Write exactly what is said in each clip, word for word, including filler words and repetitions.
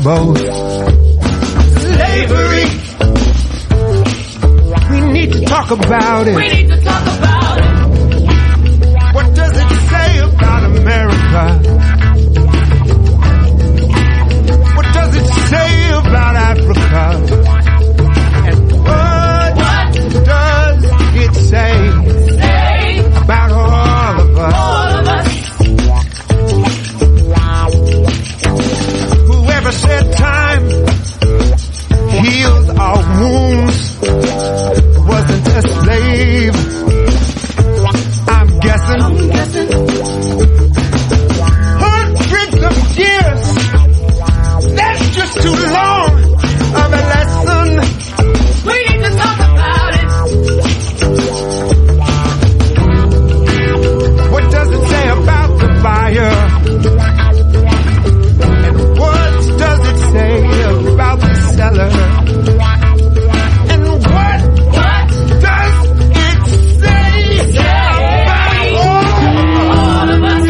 both. Slavery. We need to talk about it. We need to talk about it. What does it say about America? What does it say about Africa? And what, what does it say, say about all of us? All of us. Whoever said time heals our wounds wasn't a slave. I'm guessing. I'm guessing. Hundreds of years. That's just too long of a lesson. We need to talk about it. What does it say about the buyer? And what does it say about the seller? And what, what does it say about all, all of us?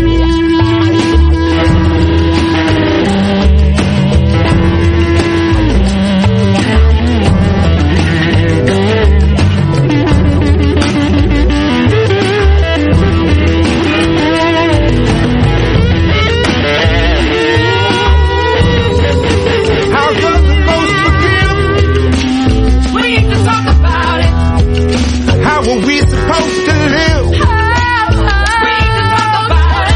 how does the most forgive? We need to talk about it. How are we supposed to live? We need to talk about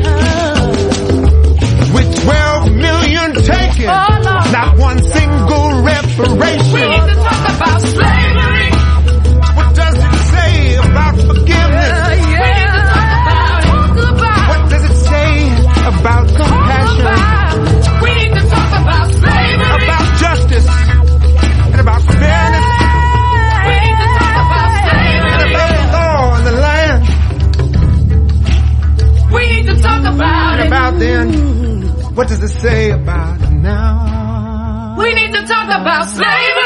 it. With twelve million taken, Oh, Lord. not one single We reparation. need to talk about slavery. What does it say about forgiveness? We need to talk about it. What does it say about compassion? We need to talk about slavery. About justice? And about fairness? We need to talk about And slavery. about the law and the land? We need to talk about And it. about then, what does it say about now? We need to talk about slavery.